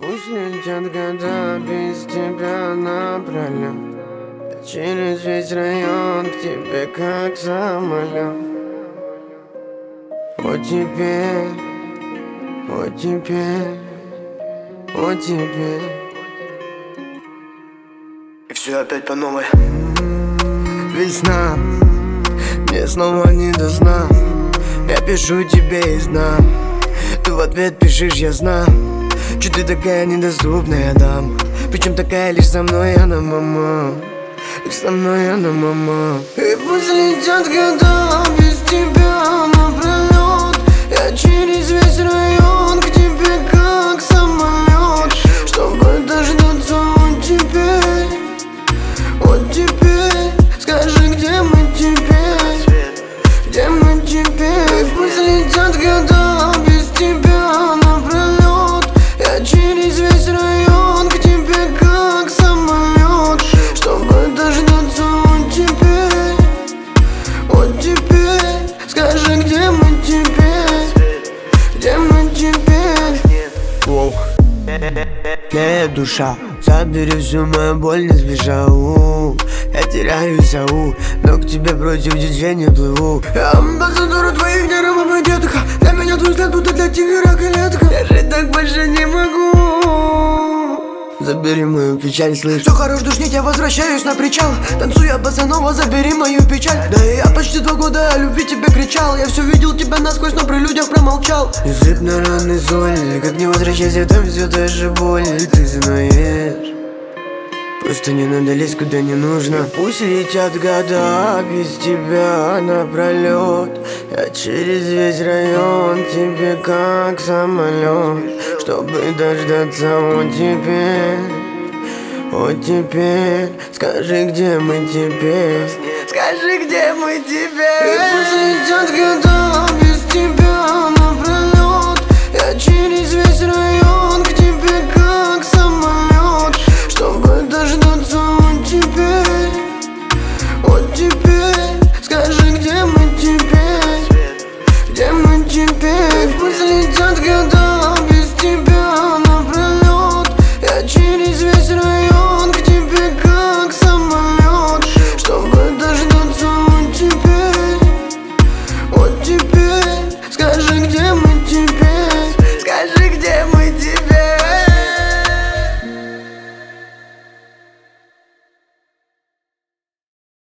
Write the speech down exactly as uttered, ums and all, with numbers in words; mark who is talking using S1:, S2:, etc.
S1: Пусть летят года без тебя напролёт. Я через весь район к тебе как самолет. Вот теперь, вот теперь, вот теперь.
S2: И все опять по новой.
S1: Весна, мне снова не до сна. Я пишу тебе из дна, ты в ответ пишешь, я знаю. Че ты такая недоступная дама, причем такая лишь со мной она мама. Лишь со мной она мама. И пусть летят года без тебя напролёт. Я через весь район к тебе как самолет, чтобы дождаться вот теперь, вот теперь. Скажи, где мы теперь, где мы теперь? Пусть летят года без тебя напролёт. Я через весь район к тебе как самолет, чтобы дождаться вот теперь, вот теперь. Скажи, где мы теперь, где мы теперь? Воу. Моя душа, забери всю мою боль, не сбежал. Я теряюсь, ау, но к тебе против движения плыву. Я амбассадор твоих нервов и детка. Для меня твой взгляд будто для тигра клетка. Я жить так больше не могу. Забери мою печаль, слышь. Все хорош, душнить, я возвращаюсь на причал. Танцуя босанова, забери мою печаль. Да и я почти два года о любви тебе кричал. Я все видел тебя насквозь, но при людях промолчал. Язык на раны соль, как не возвращайся, там все та же боль. Ты знаешь, просто не надо лезть куда не нужно. Пусть летят года без тебя напролёт. Я через весь район тебе как самолет, чтобы дождаться вот теперь, вот теперь. Скажи, где мы теперь, скажи, где мы теперь? И пусть летят года без тебя напролёт. Я через весь район к тебе как самолет, чтобы дождаться вот теперь, вот теперь. Скажи, где мы теперь, где мы теперь? Пусть летят года